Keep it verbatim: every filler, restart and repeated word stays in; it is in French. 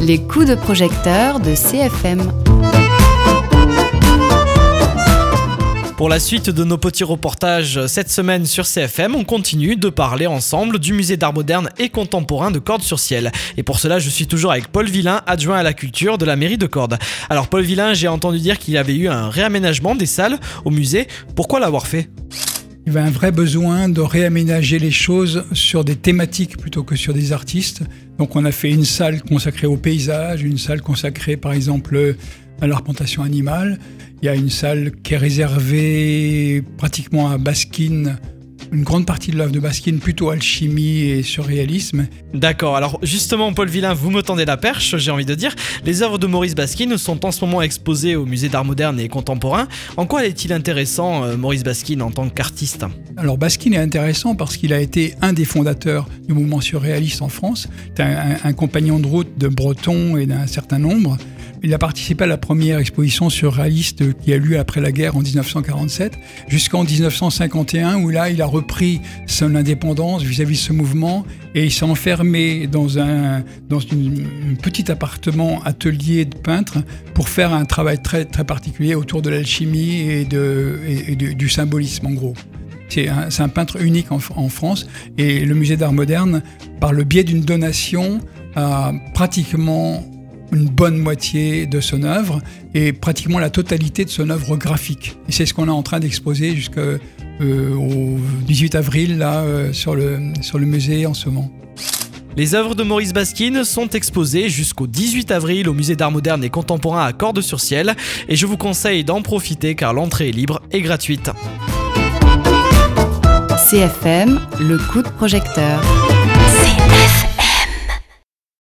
Les coups de projecteur de C F M. Pour la suite de nos petits reportages cette semaine sur C F M, on continue de parler ensemble du musée d'art moderne et contemporain de Cordes-sur-Ciel. Et pour cela, je suis toujours avec Paul Villain, adjoint à la culture de la mairie de Cordes. Alors Paul Villain, j'ai entendu dire qu'il y avait eu un réaménagement des salles au musée. Pourquoi l'avoir fait ? Il y avait un vrai besoin de réaménager les choses sur des thématiques plutôt que sur des artistes. Donc on a fait une salle consacrée au paysage, une salle consacrée par exemple à l'arpentation animale. Il y a une salle qui est réservée pratiquement à Baskin, une grande partie de l'œuvre de Baskin, plutôt alchimie et surréalisme. D'accord, alors justement Paul Villain, vous me tendez la perche, j'ai envie de dire. Les œuvres de Maurice Baskin sont en ce moment exposées au musée d'art moderne et contemporain. En quoi est-il intéressant, euh, Maurice Baskin, en tant qu'artiste ? Alors Baskin est intéressant parce qu'il a été un des fondateurs du mouvement surréaliste en France. C'est un, un, un compagnon de route de Breton et d'un certain nombre. Il a participé à la première exposition surréaliste qui a eu lieu après la guerre en dix-neuf cent quarante-sept, jusqu'en dix-neuf cent cinquante et un, où là, il a repris son indépendance vis-à-vis de ce mouvement et il s'est enfermé dans un, dans une, un petit appartement atelier de peintre pour faire un travail très, très particulier autour de l'alchimie et, de, et, et de, du symbolisme, en gros. C'est un, c'est un peintre unique en, en France et le musée d'art moderne, par le biais d'une donation, a pratiquement une bonne moitié de son œuvre et pratiquement la totalité de son œuvre graphique. Et c'est ce qu'on est en train d'exposer jusqu'au euh, dix-huit avril là, euh, sur, le, sur le musée en ce moment. Les œuvres de Maurice Baskin sont exposées jusqu'au dix-huit avril au musée d'art moderne et contemporain à Cordes-sur-Ciel et je vous conseille d'en profiter car l'entrée est libre et gratuite. C F M, le coup de projecteur.